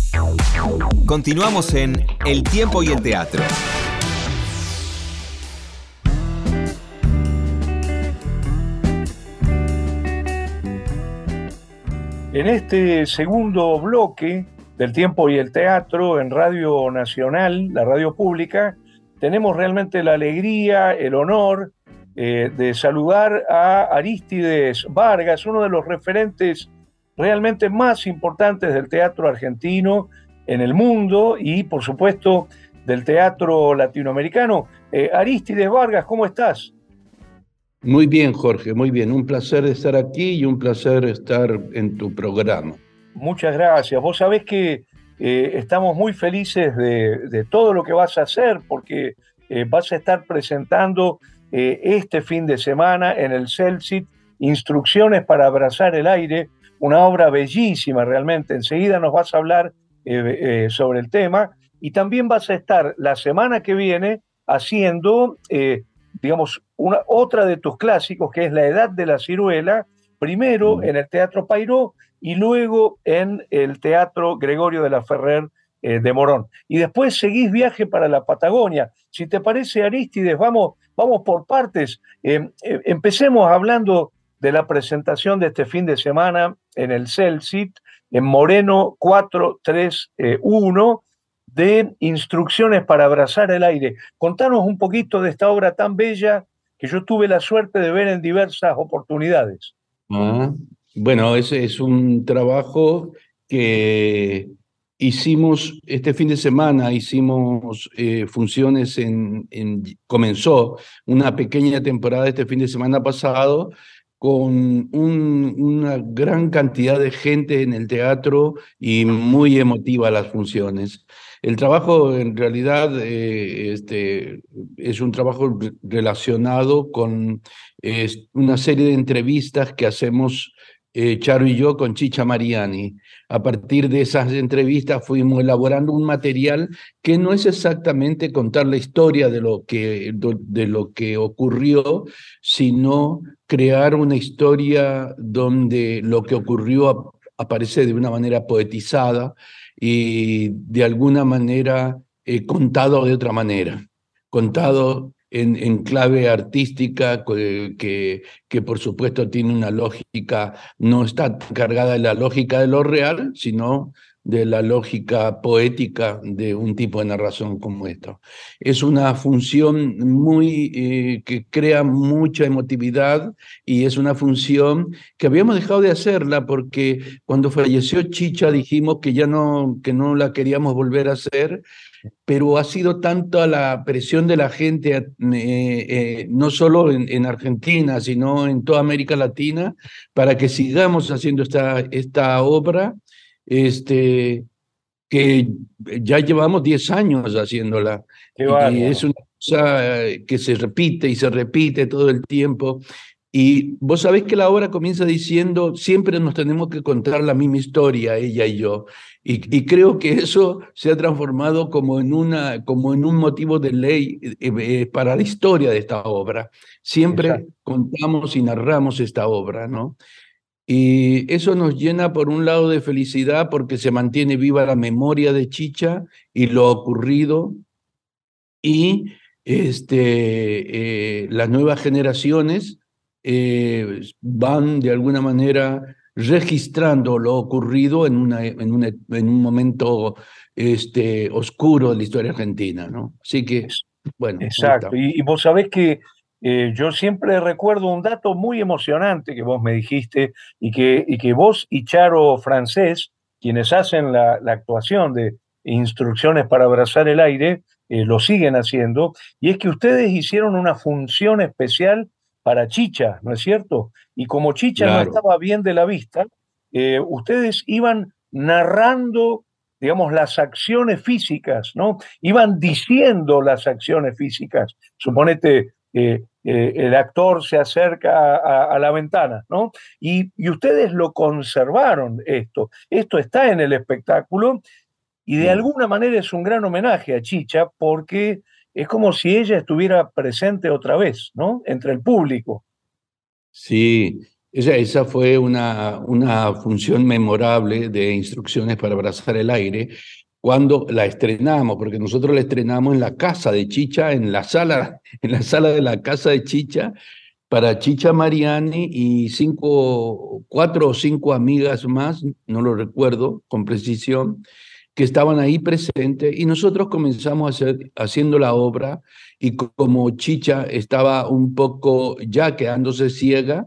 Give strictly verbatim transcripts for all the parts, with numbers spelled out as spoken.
Continuamos en El tiempo y el teatro. En este segundo bloque del tiempo y el teatro en Radio Nacional, la radio pública, tenemos realmente la alegría, el honor eh, de saludar a Arístides Vargas, uno de los referentes realmente más importantes del teatro argentino en el mundo y, por supuesto, del teatro latinoamericano. Eh, Arístides Vargas, ¿cómo estás? Muy bien, Jorge, muy bien. Un placer estar aquí y un placer estar en tu programa. Muchas gracias. Vos sabés que eh, estamos muy felices de, de todo lo que vas a hacer porque eh, vas a estar presentando eh, este fin de semana en el CELCIT Instrucciones para abrazar el aire, una obra bellísima realmente. Enseguida nos vas a hablar eh, eh, sobre el tema y también vas a estar la semana que viene haciendo... Eh, digamos, una, otra de tus clásicos, que es La Edad de la Ciruela, primero en el Teatro Payró y luego en el Teatro Gregorio de la Ferrer eh, de Morón. Y después seguís viaje para la Patagonia. Si te parece, Arístides, vamos, vamos por partes. Eh, eh, empecemos hablando de la presentación de este fin de semana en el CELCIT, en Moreno cuatrocientos treinta y uno, de Instrucciones para abrazar el aire. Contanos un poquito de esta obra tan bella que yo tuve la suerte de ver en diversas oportunidades. Ah, bueno, ese es un trabajo que hicimos este fin de semana, hicimos eh, funciones en, en, comenzó una pequeña temporada este fin de semana pasado con un, una gran cantidad de gente en el teatro y muy emotiva las funciones. El trabajo en realidad eh, este, es un trabajo relacionado con eh, una serie de entrevistas que hacemos eh, Charo y yo con Chicha Mariani. A partir de esas entrevistas fuimos elaborando un material que no es exactamente contar la historia de lo que, de lo que ocurrió, sino crear una historia donde lo que ocurrió aparece de una manera poetizada y de alguna manera eh, contado de otra manera, contado en, en clave artística que, que, que por supuesto tiene una lógica, no está cargada de la lógica de lo real, sino de la lógica poética de un tipo de narración como esto. Es una función muy eh, que crea mucha emotividad y es una función que habíamos dejado de hacerla porque cuando falleció Chicha dijimos que ya no, que no la queríamos volver a hacer, pero ha sido tanta la presión de la gente, eh, eh, no solo en, en Argentina, sino en toda América Latina, para que sigamos haciendo esta, esta obra, este, que ya llevamos diez años haciéndola. Qué Y bárbaro. es una cosa que se repite y se repite todo el tiempo. Y vos sabés que la obra comienza diciendo, siempre nos tenemos que contar la misma historia, ella y yo. Y, y creo que eso se ha transformado como en, una, como en un motivo de ley eh, eh, para la historia de esta obra. Siempre Exacto. contamos y narramos esta obra, ¿no? Y eso nos llena por un lado de felicidad porque se mantiene viva la memoria de Chicha y lo ocurrido y este, eh, las nuevas generaciones eh, van de alguna manera registrando lo ocurrido en, una, en, una, en un momento este, oscuro de la historia argentina, ¿no? Así que, Es, bueno, ahí exacto. está. Y, y vos sabés que eh, yo siempre recuerdo un dato muy emocionante que vos me dijiste y que, y que vos y Charo Francés, quienes hacen la, la actuación de Instrucciones para abrazar el aire, eh, lo siguen haciendo, y es que ustedes hicieron una función especial para Chicha, ¿no es cierto? Y como Chicha no Claro. estaba bien de la vista, eh, ustedes iban narrando, digamos, las acciones físicas, ¿no? Iban diciendo las acciones físicas. Suponete, eh, eh, el actor se acerca a, a, a la ventana, ¿no? Y, y ustedes lo conservaron esto. Esto está en el espectáculo y de Mm. alguna manera es un gran homenaje a Chicha porque es como si ella estuviera presente otra vez, ¿no? Entre el público. Sí, Esa, esa fue una, una función memorable de Instrucciones para abrazar el aire cuando la estrenamos, porque nosotros la estrenamos en la casa de Chicha, en la sala, en la sala de la casa de Chicha, para Chicha Mariani y cinco, cuatro o cinco amigas más, no lo recuerdo con precisión, que estaban ahí presentes y nosotros comenzamos a hacer, haciendo la obra y como Chicha estaba un poco ya quedándose ciega,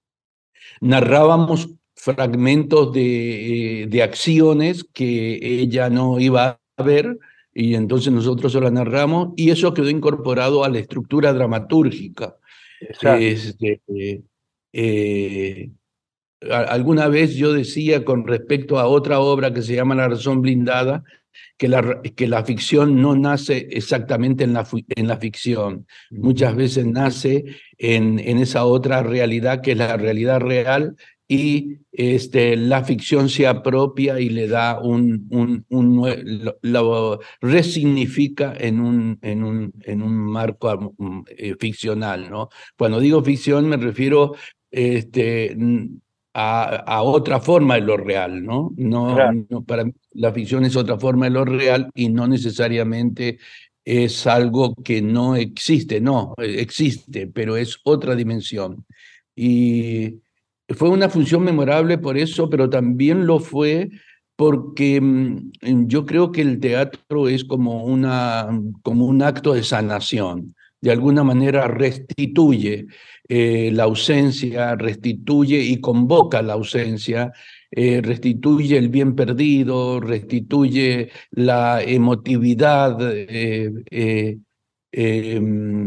narrábamos fragmentos de, eh, de acciones que ella no iba a ver y entonces nosotros se la narramos y eso quedó incorporado a la estructura dramatúrgica. Exacto. Este, eh, eh, alguna vez yo decía con respecto a otra obra que se llama La razón blindada, que la, que la ficción no nace exactamente en la, en la ficción, muchas veces nace en, en esa otra realidad que es la realidad real y este, la ficción se apropia y le da un, un, un lo, lo resignifica en un, en un, en un marco eh, ficcional, ¿no? Cuando digo ficción me refiero este, a, a otra forma de lo real, ¿no? No, Claro. no para mí la ficción es otra forma de lo real y no necesariamente es algo que no existe, no, existe, pero es otra dimensión. Y fue una función memorable por eso, pero también lo fue porque mm, yo creo que el teatro es como, una, como un acto de sanación. De alguna manera restituye eh, la ausencia, restituye y convoca la ausencia, eh, restituye el bien perdido, restituye la emotividad eh, eh, eh,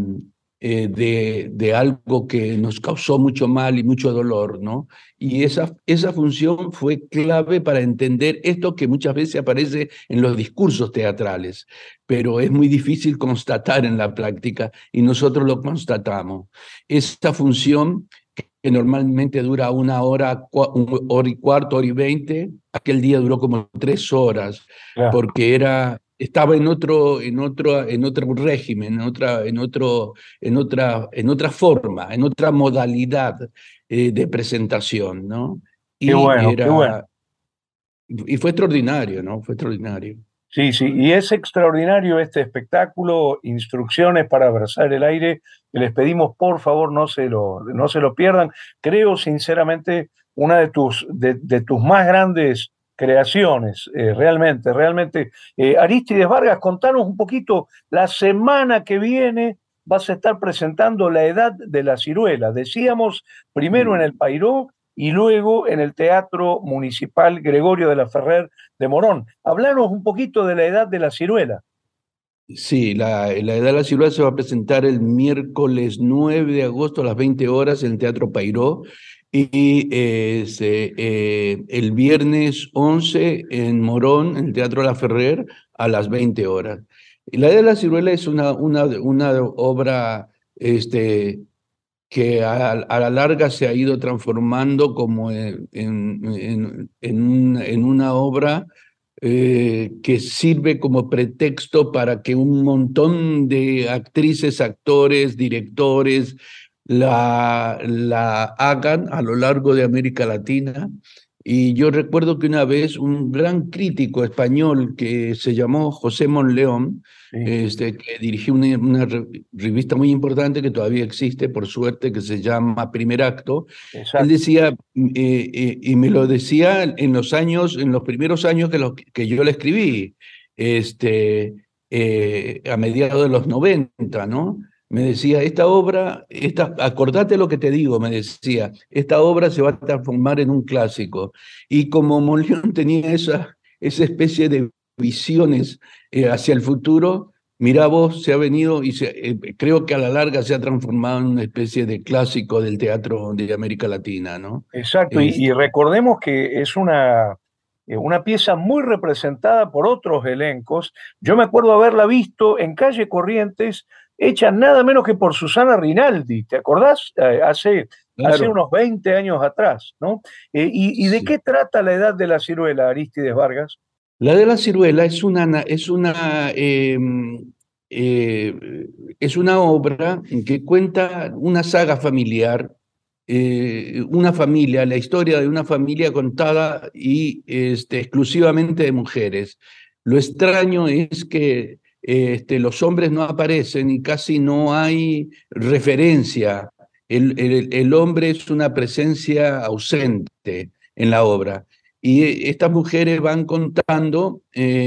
eh, de, de algo que nos causó mucho mal y mucho dolor, ¿no? Y esa, esa función fue clave para entender esto que muchas veces aparece en los discursos teatrales, pero es muy difícil constatar en la práctica y nosotros lo constatamos. Esta función que normalmente dura una hora, una hora y cuarto, hora y veinte, aquel día duró como tres horas, Claro. porque era, estaba en otro, en otro, en otro régimen, en otra, en otro, en otra, en otra forma, en otra modalidad eh, de presentación, ¿no? Qué Y bueno, qué bueno. era, y fue extraordinario, ¿no? Fue extraordinario. Sí, sí, y es extraordinario este espectáculo, Instrucciones para abrazar el aire, que les pedimos por favor no se lo, no se lo pierdan. Creo sinceramente una de tus, de, de tus más grandes creaciones, eh, realmente, realmente. Eh, Arístides Vargas, contanos un poquito, la semana que viene vas a estar presentando La Edad de la Ciruela. Decíamos primero en el Pairó y luego en el Teatro Municipal Gregorio de la Ferrer de Morón. Hablanos un poquito de La Edad de la Ciruela. Sí, la, la Edad de la Ciudad se va a presentar el miércoles nueve de agosto a las veinte horas en el Teatro Pairó y eh, se, eh, el viernes once en Morón, en el Teatro La Ferrer, a las veinte horas. Y la Edad de la Ciruela es una, una, una obra este, que a, a la larga se ha ido transformando como en, en, en, en, una, en una obra eh, que sirve como pretexto para que un montón de actrices, actores, directores la, la hagan a lo largo de América Latina. Y yo recuerdo que una vez un gran crítico español que se llamó José Monleón, Sí, este, que dirigió una, una revista muy importante que todavía existe, por suerte, que se llama Primer Acto. Él exacto. decía, eh, eh, y me lo decía en los años, en los primeros años que, lo, que yo le escribí, este, eh, a mediados de los noventa, ¿no? Me decía, esta obra, esta, acordate lo que te digo, me decía, esta obra se va a transformar en un clásico. Y como Monleón tenía esa, esa especie de visiones eh, hacia el futuro, mira vos, se ha venido y se, eh, creo que a la larga se ha transformado en una especie de clásico del teatro de América Latina, ¿no? Exacto, y, y Este, recordemos que es una, eh, una pieza muy representada por otros elencos. Yo me acuerdo haberla visto en Calle Corrientes, hecha nada menos que por Susana Rinaldi, ¿te acordás? Eh, hace, hace claro, unos veinte años atrás, ¿no? Eh, y, ¿Y de sí. qué trata La Edad de la Ciruela, Arístides Vargas? La de la ciruela es una, es una, eh, eh, es una obra que cuenta una saga familiar eh, una familia, la historia de una familia contada y este, exclusivamente de mujeres. Lo extraño es que este, los hombres no aparecen y casi no hay referencia. El, el, el hombre es una presencia ausente en la obra. Y estas mujeres van contando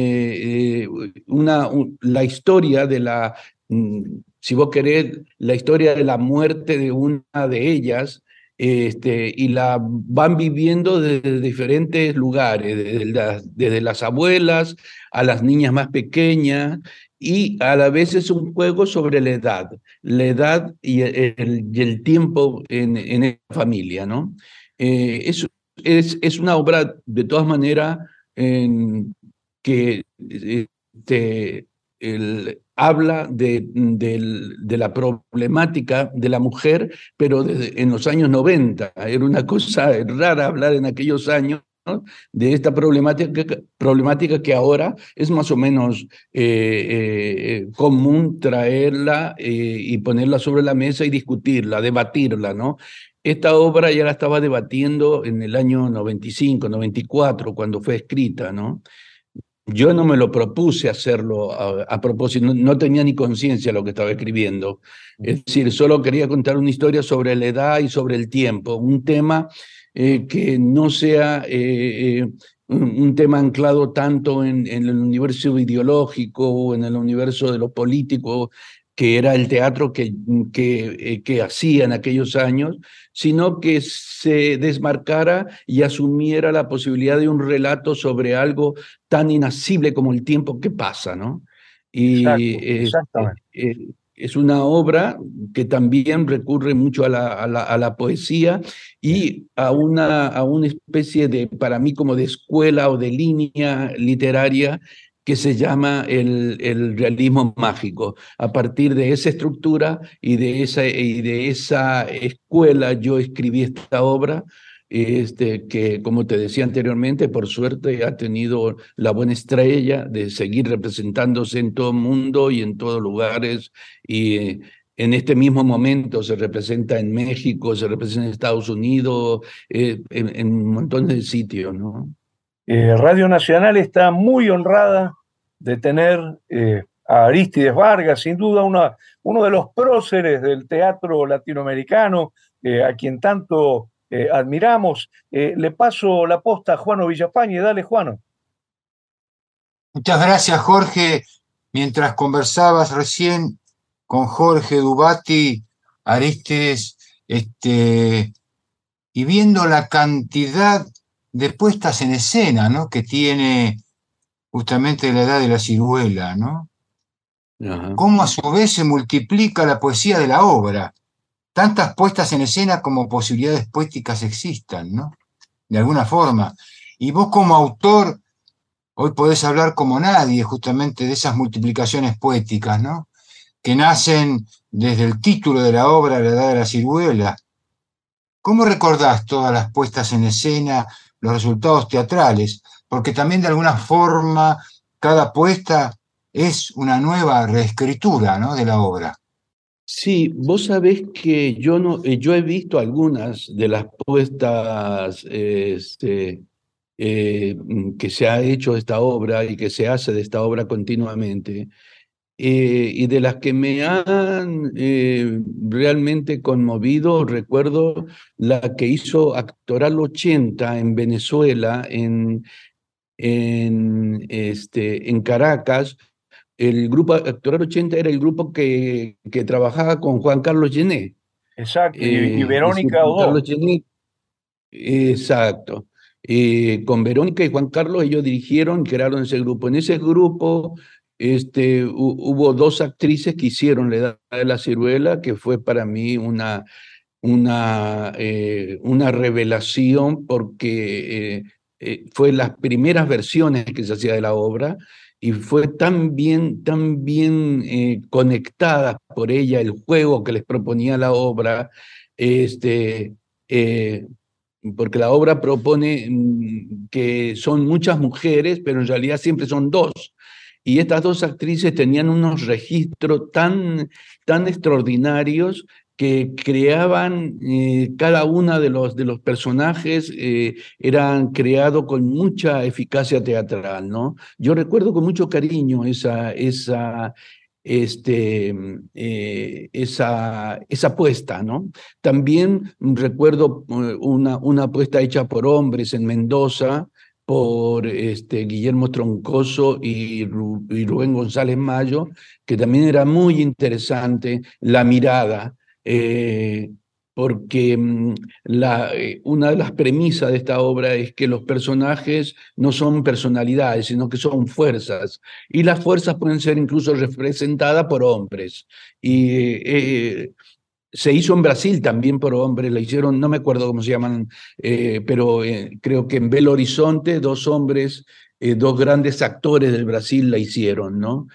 eh, eh, una, un, la historia de la, mm, si vos querés, la historia de la muerte de una de ellas, este, y la van viviendo desde diferentes lugares, desde las, desde las abuelas a las niñas más pequeñas, y a la vez es un juego sobre la edad, la edad y el, y el tiempo en, en esa familia, ¿no? Eh, es, es, es una obra, de todas maneras, en que este, el, habla de, de, de la problemática de la mujer, pero desde, en los años noventa. Era una cosa rara hablar en aquellos años, ¿no?, de esta problemática, problemática que ahora es más o menos eh, eh, común traerla eh, y ponerla sobre la mesa y discutirla, debatirla, ¿no? Esta obra ya la estaba debatiendo en el año noventa y cinco, noventa y cuatro, cuando fue escrita, ¿no? Yo no me lo propuse hacerlo a, a propósito, no, no tenía ni conciencia de lo que estaba escribiendo. Es decir, solo quería contar una historia sobre la edad y sobre el tiempo, un tema eh, que no sea eh, eh, un, un tema anclado tanto en, en el universo ideológico o en el universo de lo político, que era el teatro que, que, eh, que hacía en aquellos años, sino que se desmarcara y asumiera la posibilidad de un relato sobre algo tan inasible como el tiempo que pasa, ¿no? Y Exacto, es, exactamente. es, es una obra que también recurre mucho a la, a la, a la poesía y a una, a una especie de, para mí, como de escuela o de línea literaria que se llama el, el realismo mágico. A partir de esa estructura y de esa, y de esa escuela yo escribí esta obra, este, que, como te decía anteriormente, por suerte ha tenido la buena estrella de seguir representándose en todo el mundo y en todos lugares, y eh, en este mismo momento se representa en México, se representa en Estados Unidos, eh, en, en montones de sitios, ¿no? Eh, Radio Nacional está muy honrada de tener eh, a Arístides Vargas, sin duda una, uno de los próceres del teatro latinoamericano, eh, a quien tanto eh, admiramos. Eh, le paso la posta a Juano Villafañe. Dale, Juano. Muchas gracias, Jorge. Mientras conversabas recién con Jorge Dubati, Arístides, este, y viendo la cantidad de puestas en escena, ¿no?, que tiene justamente la edad de la ciruela, ¿no? Ajá. Cómo a su vez se multiplica la poesía de la obra. Tantas puestas en escena como posibilidades poéticas existan, ¿no? De alguna forma. Y vos como autor, hoy podés hablar como nadie justamente de esas multiplicaciones poéticas, ¿no?, que nacen desde el título de la obra, La edad de la ciruela. ¿Cómo recordás todas las puestas en escena, los resultados teatrales? Porque también de alguna forma cada puesta es una nueva reescritura, ¿no?, de la obra. Sí, vos sabés que yo, no, eh, yo he visto algunas de las puestas este, eh, que se ha hecho de esta obra y que se hace de esta obra continuamente, eh, y de las que me han eh, realmente conmovido, recuerdo la que hizo Actoral ochenta en Venezuela, en, en, este, en Caracas. El grupo Actoral ochenta era el grupo que, que trabajaba con Juan Carlos Gené. Exacto, y, y Eh, es decir, Verónica Juan Odó. Carlos Gené, exacto. Eh, con Verónica y Juan Carlos ellos dirigieron, crearon ese grupo. En ese grupo este, hu- hubo dos actrices que hicieron La edad de la ciruela, que fue para mí una, una, eh, una revelación porque eh, eh, fue las primeras versiones que se hacía de la obra y fue tan bien, tan bien eh, conectada por ella el juego que les proponía la obra, este, eh, porque la obra propone mm, que son muchas mujeres, pero en realidad siempre son dos. Y estas dos actrices tenían unos registros tan, tan extraordinarios que creaban, eh, cada uno de los, de los personajes eh, eran creados con mucha eficacia teatral, ¿no? Yo recuerdo con mucho cariño esa, esa, este, eh, esa, esa puesta, ¿no? También recuerdo una, una puesta hecha por hombres en Mendoza, por este, Guillermo Troncoso y, Ru, y Rubén González Mayo, que también era muy interesante la mirada, eh, porque mm, la, eh, una de las premisas de esta obra es que los personajes no son personalidades, sino que son fuerzas, y las fuerzas pueden ser incluso representadas por hombres. Y eh, se hizo en Brasil también por hombres, la hicieron, no me acuerdo cómo se llaman, eh, pero eh, creo que en Belo Horizonte dos hombres, eh, dos grandes actores del Brasil la hicieron, ¿no?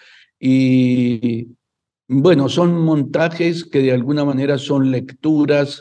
Y bueno, son montajes que de alguna manera son lecturas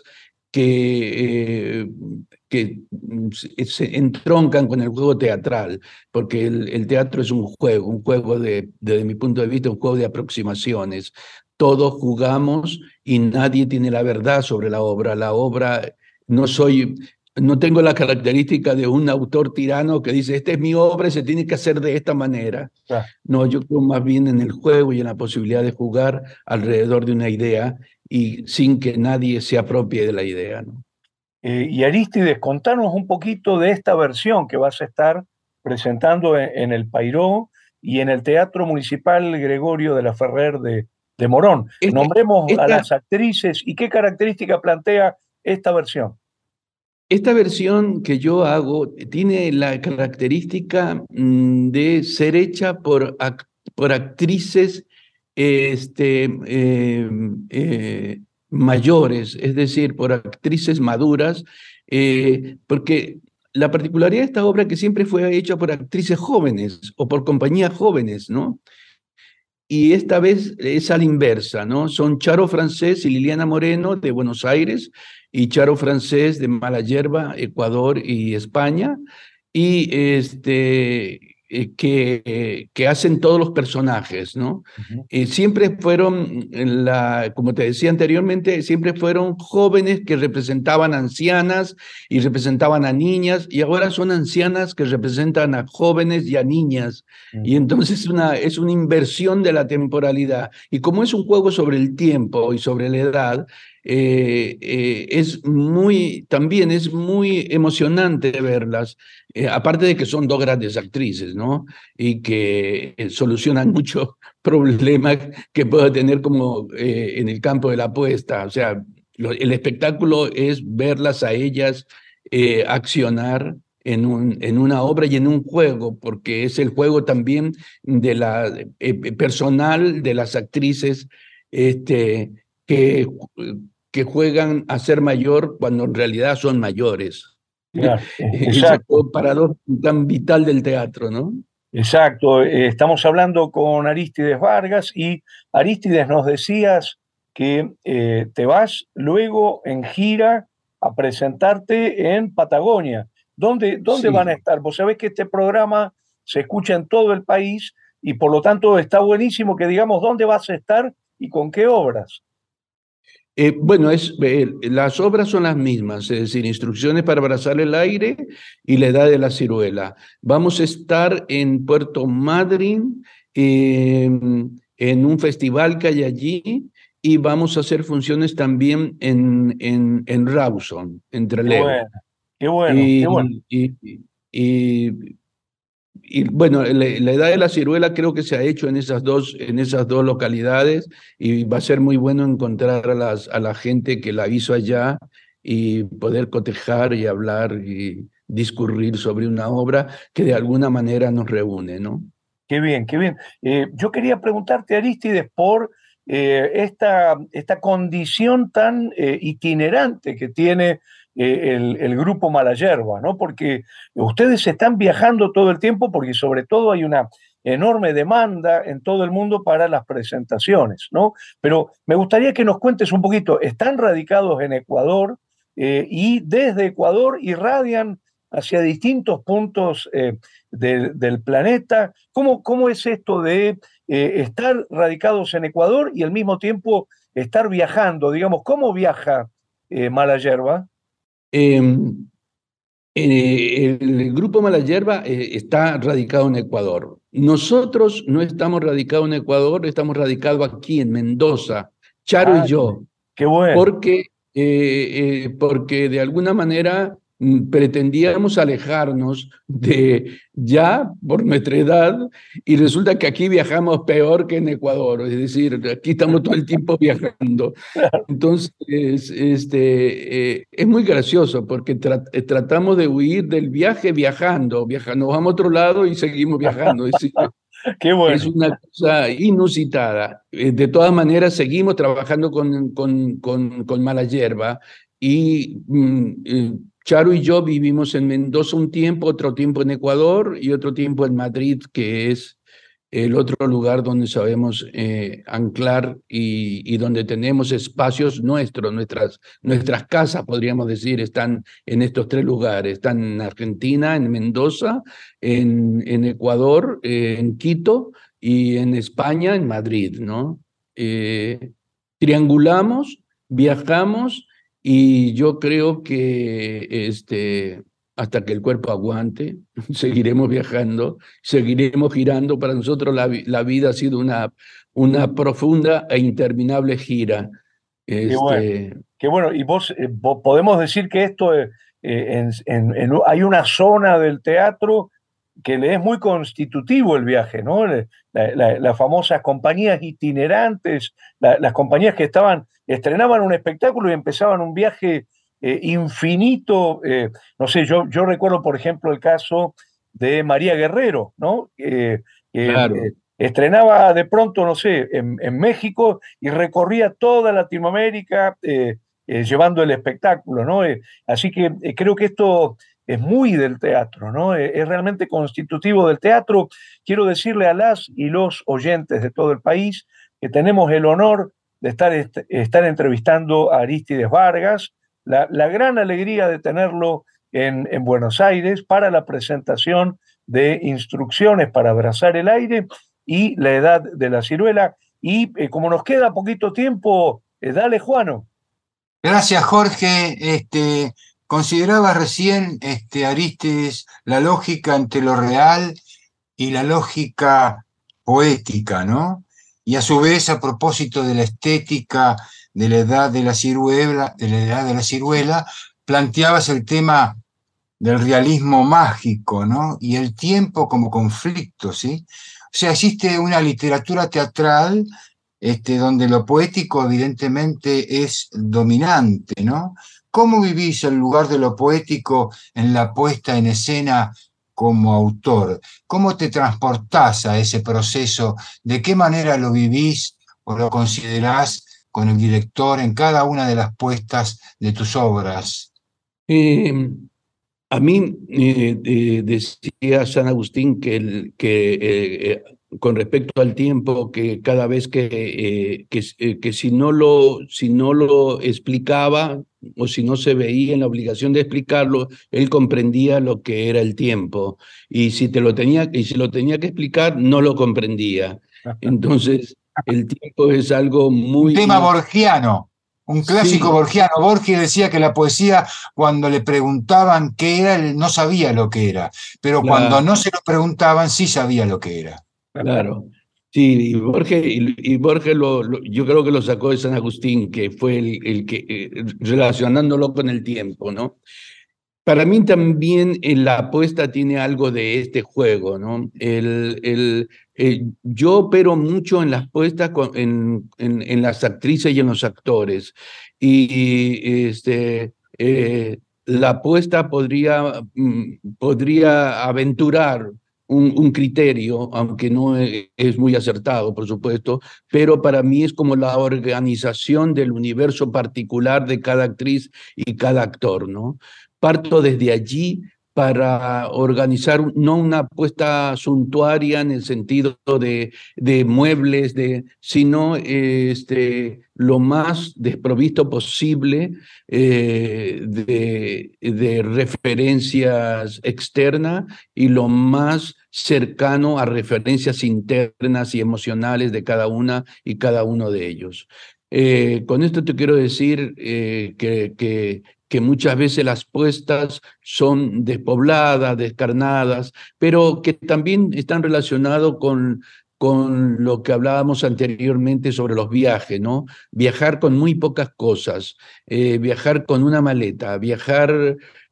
que, eh, que se, se entroncan con el juego teatral, porque el, el teatro es un juego, un juego de, desde mi punto de vista, un juego de aproximaciones. Todos jugamos y nadie tiene la verdad sobre la obra. La obra, no soy, no tengo la característica de un autor tirano que dice, esta es mi obra y se tiene que hacer de esta manera. Claro. No, yo creo más bien en el juego y en la posibilidad de jugar alrededor de una idea y sin que nadie se apropie de la idea, ¿no? Eh, y Arístides, contanos un poquito de esta versión que vas a estar presentando en, en el Pairó y en el Teatro Municipal Gregorio de la Ferrer de, de Morón. Esta, Nombremos a esta, las actrices y qué característica plantea esta versión. esta versión que yo hago tiene la característica mm, de ser hecha por, act por actrices este, eh, eh, mayores, es decir, por actrices maduras, eh, porque la particularidad de esta obra es que siempre fue hecha por actrices jóvenes o por compañías jóvenes, ¿no? Y esta vez es a la inversa, ¿no? Son Charo Francés y Liliana Moreno de Buenos Aires y Charo Francés de Mala Hierba, Ecuador y España, y este, eh, que, eh, que hacen todos los personajes, ¿no? Uh-huh. Eh, siempre fueron, la, como te decía anteriormente, siempre fueron jóvenes que representaban ancianas y representaban a niñas, y ahora son ancianas que representan a jóvenes y a niñas. Uh-huh. Y entonces una, es una inversión de la temporalidad. Y como es un juego sobre el tiempo y sobre la edad, Eh, eh, es muy, también es muy emocionante verlas, eh, aparte de que son dos grandes actrices, ¿no? Y que eh, solucionan muchos problemas que pueda tener como eh, en el campo de la apuesta. O sea, lo, el espectáculo es verlas a ellas eh, accionar en, un, en una obra y en un juego, porque es el juego también de la, eh, personal de las actrices este, que que juegan a ser mayor cuando en realidad son mayores. Claro, Ese es un paradoja tan vital del teatro, ¿no? Exacto. Eh, estamos hablando con Arístides Vargas y Arístides, nos decías que eh, te vas luego en gira a presentarte en Patagonia. ¿Dónde, dónde sí. van a estar? Vos sabés que este programa se escucha en todo el país y por lo tanto está buenísimo que digamos dónde vas a estar y con qué obras. Eh, bueno, es, eh, las obras son las mismas, es decir, Instrucciones para abrazar el aire y La edad de la ciruela. Vamos a estar en Puerto Madryn, eh, en un festival que hay allí, y vamos a hacer funciones también en, en, en Rawson, en Trelew. Qué bueno, qué bueno. Y, qué bueno. Y, y, y, y bueno, la, la edad de la ciruela creo que se ha hecho en esas dos, en esas dos localidades, y va a ser muy bueno encontrar a, las, a la gente que la hizo allá y poder cotejar y hablar y discurrir sobre una obra que de alguna manera nos reúne, ¿no? Qué bien, qué bien. Eh, yo quería preguntarte, Arístides, por eh, esta, esta condición tan eh, itinerante que tiene eh, el, el grupo Mala Hierba, ¿no? Porque ustedes están viajando todo el tiempo porque sobre todo hay una enorme demanda en todo el mundo para las presentaciones, ¿no? Pero me gustaría que nos cuentes un poquito, están radicados en Ecuador eh, y desde Ecuador irradian hacia distintos puntos eh, de, del planeta. ¿Cómo, cómo es esto de eh, estar radicados en Ecuador y al mismo tiempo estar viajando, digamos, ¿cómo viaja eh, Mala Yerba? Eh, eh, el grupo Mala Yerba eh, está radicado en Ecuador. Nosotros no estamos radicados en Ecuador, estamos radicados aquí en Mendoza, Charo Ah, y yo, qué bueno. porque, eh, eh, porque de alguna manera mm, pretendíamos alejarnos de ya por nuestra edad y resulta que aquí viajamos peor que en Ecuador, es decir, aquí estamos todo el tiempo viajando. Entonces, este, eh, es muy gracioso porque tra eh, tratamos de huir del viaje viajando, viajando, nos vamos a otro lado y seguimos viajando. Es decir, Qué bueno. es una cosa inusitada. Eh, de todas maneras, seguimos trabajando con, con, con, con Mala Yerba y mm, eh, Charo y yo vivimos en Mendoza un tiempo, otro tiempo en Ecuador y otro tiempo en Madrid, que es el otro lugar donde sabemos eh, anclar y, y donde tenemos espacios nuestros, nuestras, nuestras casas, podríamos decir, están en estos tres lugares. Están en Argentina, en Mendoza, en, en Ecuador, eh, en Quito, y en España, en Madrid, ¿no? Eh, triangulamos, viajamos, y yo creo que este, hasta que el cuerpo aguante, seguiremos viajando, seguiremos girando. Para nosotros la, la vida ha sido una, una profunda e interminable gira. Qué bueno. Este, Qué bueno. Y vos, eh, vos podemos decir que esto, eh, en, en, en, hay una zona del teatro que le es muy constitutivo el viaje, ¿no? La, la, las famosas compañías itinerantes, la, las compañías que estaban, estrenaban un espectáculo y empezaban un viaje eh, infinito. Eh, no sé, yo, yo recuerdo, por ejemplo, el caso de María Guerrero, ¿no? Eh, claro. eh, estrenaba de pronto, no sé, en, en México y recorría toda Latinoamérica eh, eh, llevando el espectáculo, ¿no? Eh, así que eh, creo que esto es muy del teatro, ¿no? Eh, es realmente constitutivo del teatro. Quiero decirle a las y los oyentes de todo el país que tenemos el honor de estar, est estar entrevistando a Arístides Vargas, la, la gran alegría de tenerlo en, en Buenos Aires para la presentación de Instrucciones para abrazar el aire y La edad de la ciruela. Y eh, como nos queda poquito tiempo, eh, dale, Juano. Gracias, Jorge. Este, consideraba recién, este, Arístides, la lógica entre lo real y la lógica poética, ¿no? Y a su vez, a propósito de la estética de la edad de la ciruela, de la edad de la ciruela, planteabas el tema del realismo mágico, ¿no? Y el tiempo como conflicto, ¿sí? O sea, existe una literatura teatral este, donde lo poético evidentemente es dominante, ¿no? ¿Cómo vivís el lugar de lo poético en la puesta en escena como autor? ¿Cómo te transportás a ese proceso? ¿De qué manera lo vivís o lo considerás con el director en cada una de las puestas de tus obras? Eh, a mí eh, eh, decía San Agustín que, el, que eh, eh, con respecto al tiempo, que cada vez que, eh, que, eh, que si, no lo, si no lo explicaba o si no se veía en la obligación de explicarlo, él comprendía lo que era el tiempo. Y si, te lo tenía, y si lo tenía que explicar, no lo comprendía. Entonces, el tiempo es algo muy... Un tema borgiano. Un clásico sí, borgiano. Borges decía que la poesía, cuando le preguntaban qué era, él no sabía lo que era, pero la, cuando no se lo preguntaban, sí sabía lo que era. claro. Sí, y Borges, y, y Borges lo, lo, yo creo que lo sacó de San Agustín, que fue el, el que, eh, relacionándolo con el tiempo, ¿no? Para mí también eh, la apuesta tiene algo de este juego, ¿no? El, el, eh, yo opero mucho en las apuestas, con, en, en, en las actrices y en los actores. Y este, eh, la apuesta podría, mm, podría aventurar un, un criterio, aunque no es, es muy acertado, por supuesto, pero para mí es como la organización del universo particular de cada actriz y cada actor, ¿no? Parto desde allí para organizar no una apuesta suntuaria en el sentido de, de muebles, de, sino este, lo más desprovisto posible eh, de, de referencias externas y lo más cercano a referencias internas y emocionales de cada una y cada uno de ellos. Eh, con esto te quiero decir eh, que, que, que muchas veces las puestas son despobladas, descarnadas, pero que también están relacionados con, con lo que hablábamos anteriormente sobre los viajes, ¿no? Viajar con muy pocas cosas, eh, viajar con una maleta, viajar,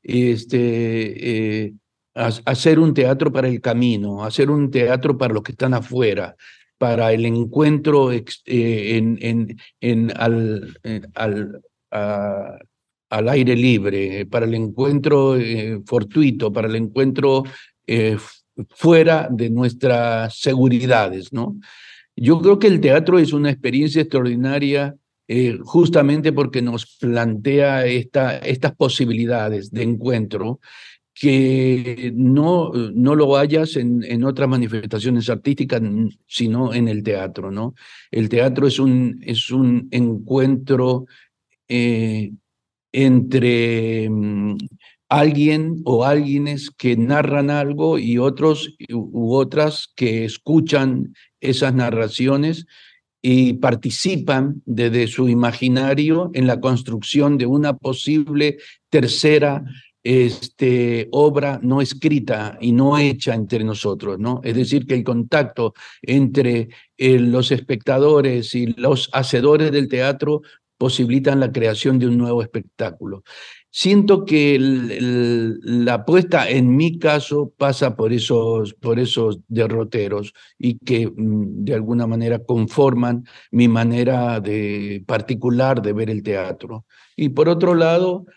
este, eh, a, hacer un teatro para el camino, hacer un teatro para los que están afuera, para el encuentro ex, eh, en, en, en, al, en, al, a, al aire libre, para el encuentro eh, fortuito, para el encuentro eh, fuera de nuestras seguridades, ¿no? Yo creo que el teatro es una experiencia extraordinaria eh, justamente porque nos plantea esta, estas posibilidades de encuentro que no, no lo hayas en, en otras manifestaciones artísticas, sino en el teatro, ¿no? El teatro es un, es un encuentro eh, entre um, alguien o alguienes que narran algo y otros u otras que escuchan esas narraciones y participan desde su imaginario en la construcción de una posible tercera este, obra no escrita y no hecha entre nosotros, ¿no? Es decir, que el contacto entre eh, los espectadores y los hacedores del teatro posibilitan la creación de un nuevo espectáculo. Siento que el, el, la apuesta, en mi caso, pasa por esos, por esos derroteros y que de alguna manera conforman mi manera de, particular de ver el teatro. Y por otro lado,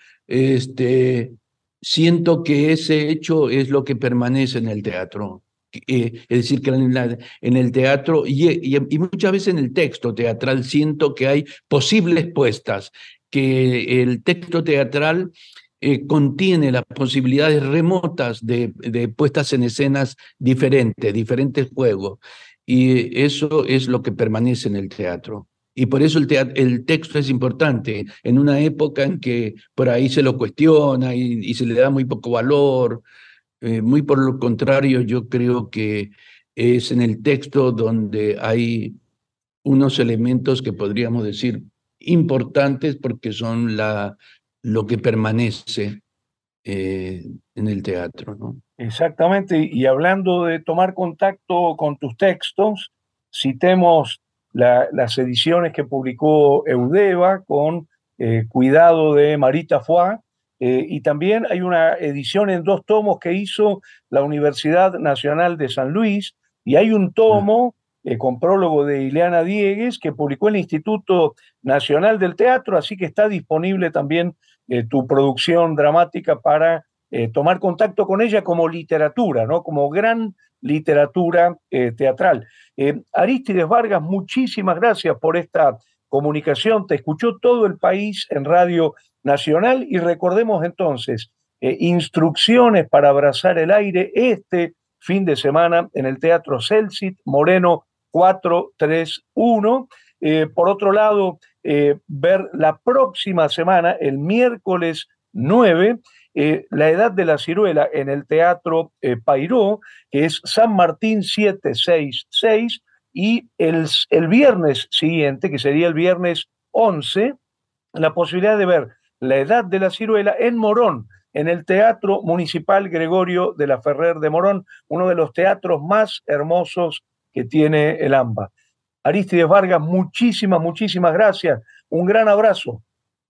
este, siento que ese hecho es lo que permanece en el teatro. Eh, es decir, que en, la, en el teatro y, y, y muchas veces en el texto teatral siento que hay posibles puestas, que el texto teatral eh, contiene las posibilidades remotas de, de puestas en escenas diferentes, diferentes juegos, y eso es lo que permanece en el teatro. Y por eso el, teatro, el texto es importante, en una época en que por ahí se lo cuestiona y, y se le da muy poco valor. Eh, muy por lo contrario, yo creo que es en el texto donde hay unos elementos que podríamos decir importantes porque son la, lo que permanece eh, en el teatro, ¿no? Exactamente, y hablando de tomar contacto con tus textos, citemos la, las ediciones que publicó Eudeva con eh, cuidado de Marita Foix, eh, y también hay una edición en dos tomos que hizo la Universidad Nacional de San Luis, y hay un tomo eh, con prólogo de Ileana Diegues que publicó el Instituto Nacional del Teatro, así que está disponible también eh, tu producción dramática para Eh, tomar contacto con ella como literatura, ¿no? Como gran literatura eh, teatral. Eh, Arístides Vargas, muchísimas gracias por esta comunicación. Te escuchó todo el país en Radio Nacional y recordemos entonces, eh, instrucciones para abrazar el aire este fin de semana en el Teatro Celsit, Moreno cuatrocientos treinta y uno. Eh, por otro lado, eh, ver la próxima semana, el miércoles nueve, Eh, La Edad de la Ciruela en el Teatro eh, Payró, que es San Martín setecientos sesenta y seis, y el, el viernes siguiente, que sería el viernes once, la posibilidad de ver La Edad de la Ciruela en Morón, en el Teatro Municipal Gregorio de la Ferrer de Morón, uno de los teatros más hermosos que tiene el AMBA. Arístides Vargas, muchísimas, muchísimas gracias. Un gran abrazo.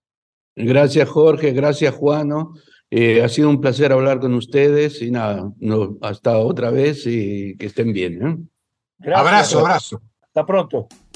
Gracias, Jorge. Gracias, Juano. Eh, ha sido un placer hablar con ustedes y nada, no, hasta otra vez y que estén bien, ¿eh? Gracias. Abrazo, abrazo. Hasta pronto.